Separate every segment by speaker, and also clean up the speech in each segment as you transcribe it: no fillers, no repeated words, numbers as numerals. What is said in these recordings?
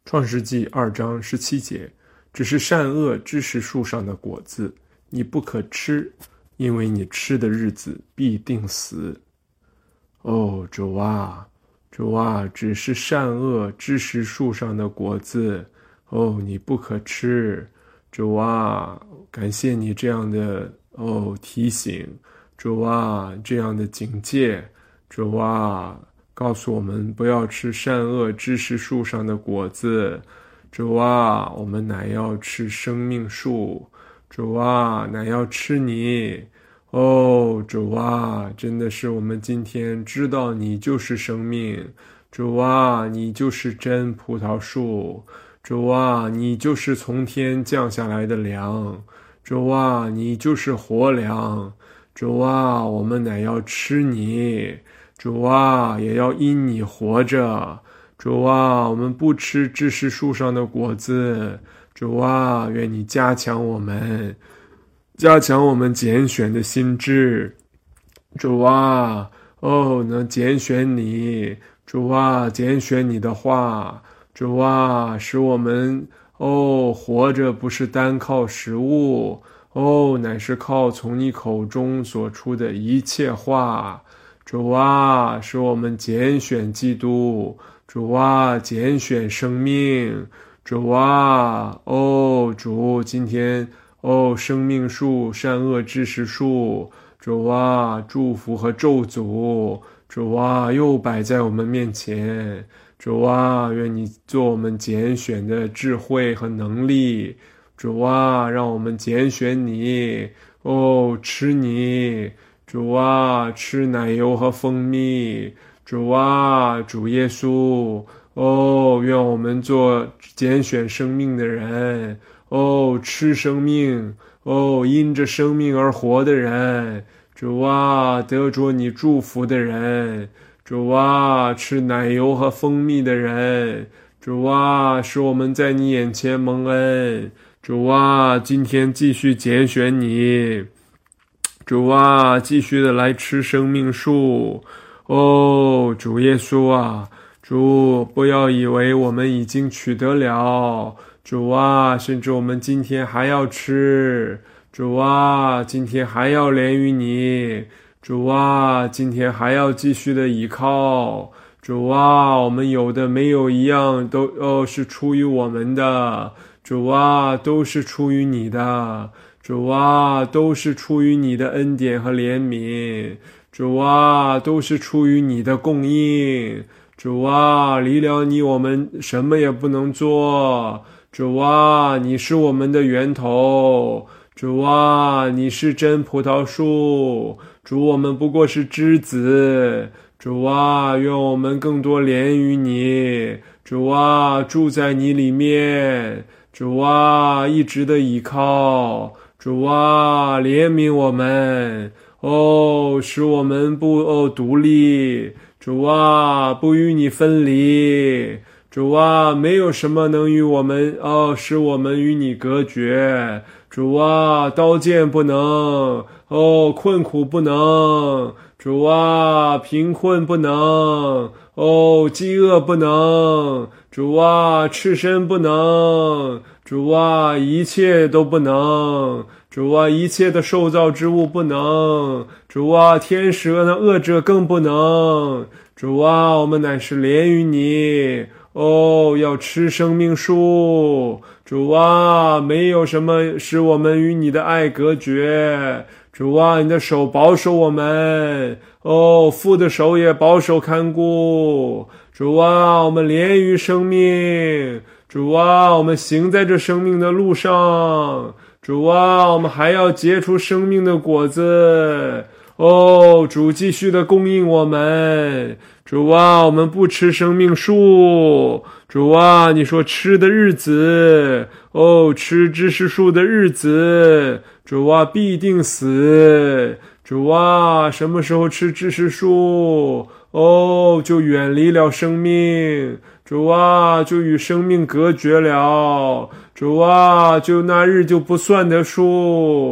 Speaker 1: 创世纪2章17节，只是善恶知识树上的果子，你不可吃，因为你吃的日子必定死。哦，主啊，主啊，只是善恶知识树上的果子，哦，你不可吃。主啊，感谢你这样的提醒，主啊，这样的警戒，主啊，告诉我们不要吃善恶知识树上的果子。主啊，我们乃要吃生命树。主啊，乃要吃你。主啊，真的是我们今天知道你就是生命。主啊，你就是真葡萄树。主啊，你就是从天降下来的粮。主啊，你就是活粮。主啊，我们乃要吃你。主啊，也要因你活着。主啊，我们不吃知识树上的果子。主啊，愿你加强我们拣选的心智。主啊，能拣选你。主啊，拣选你的话。主啊，使我们活着不是单靠食物，乃是靠从你口中所出的一切话。主啊，使我们拣选基督。主啊，拣选生命。主啊，主，今天生命树、善恶知识树，主啊，祝福和咒诅，主啊，又摆在我们面前。主啊，愿你做我们拣选的智慧和能力。主啊，让我们拣选你，吃你。主啊，吃奶油和蜂蜜。主啊，主耶稣，愿我们做拣选生命的人，吃生命，因着生命而活的人。主啊，得着你祝福的人。主啊，吃奶油和蜂蜜的人。主啊，使我们在你眼前蒙恩。主啊，今天继续拣选你。主啊，继续的来吃生命树。主耶稣啊，主，不要以为我们已经取得了。主啊，甚至我们今天还要吃。主啊，今天还要连于你。主啊，今天还要继续的依靠。主啊，我们有的没有一样都是出于我们的。主啊，都是出于你的。主啊，都是出于你的恩典和怜悯。主啊，都是出于你的供应。主啊，离了你我们什么也不能做。主啊，你是我们的源头。主啊，你是真葡萄树。主，我们不过是枝子。主啊，愿我们更多连于你。主啊，住在你里面。主啊，一直的依靠。主啊，怜悯我们。使我们不独立。主啊，不与你分离。主啊，没有什么能与我们使我们与你隔绝。主啊，刀剑不能，困苦不能。主啊，贫困不能，饥饿不能。主啊，赤身不能。主啊，一切都不能。主啊，一切的受造之物不能。主啊，天使和恶者更不能。主啊，我们乃是连于你。要吃生命树。主啊，没有什么使我们与你的爱隔绝。主啊，你的手保守我们。父的手也保守看顾。主啊，我们连于生命。主啊，我们行在这生命的路上。主啊，我们还要结出生命的果子。主继续的供应我们。主啊，我们不吃生命树。主啊，你说吃的日子，吃知识树的日子，主啊，必定死。主啊，什么时候吃知识树，就远离了生命。主啊，就与生命隔绝了。主啊，就那日就不算得数。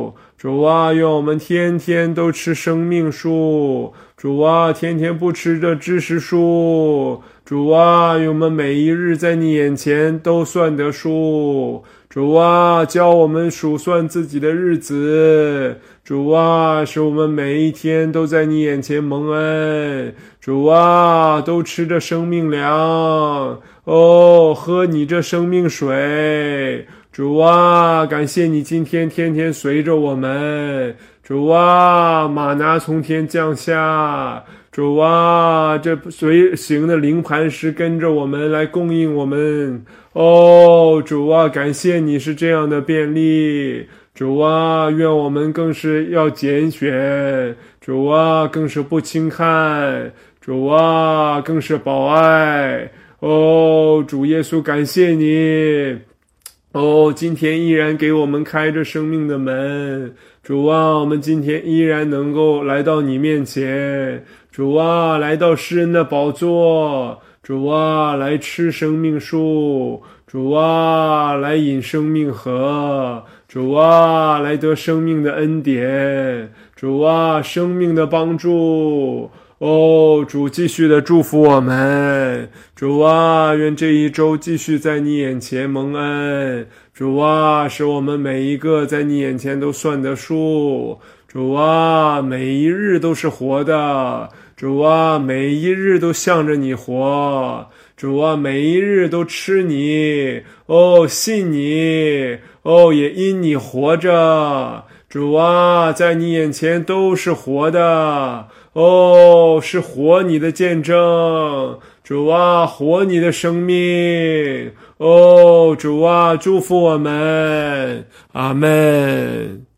Speaker 1: 主啊，愿我们天天都吃生命树，主啊，天天不吃这知识树，主啊，愿我们每一日在你眼前都算得数，主啊，教我们数算自己的日子，主啊，使我们每一天都在你眼前蒙恩，主啊，都吃着生命粮，喝你这生命水，主啊，感谢你今天天天随着我们，主啊，玛拿从天降下，主啊，这随行的灵磐石跟着我们来供应我们，主啊，感谢你是这样的便利，主啊，愿我们更是要拣选，主啊，更是不轻看，主啊，更是保爱，主耶稣，感谢你。今天依然给我们开着生命的门，主啊，我们今天依然能够来到你面前，主啊，来到施恩的宝座，主啊，来吃生命树，主啊，来饮生命河，主啊，来得生命的恩典，主啊，生命的帮助，主继续的祝福我们，主啊，愿这一周继续在你眼前蒙恩，主啊，使我们每一个在你眼前都算得数，主啊，每一日都是活的，主啊，每一日都向着你活，主啊，每一日都吃你，信你，也因你活着，主啊，在你眼前都是活的，是活你的见证，主啊，活你的生命，主啊，祝福我们，阿们。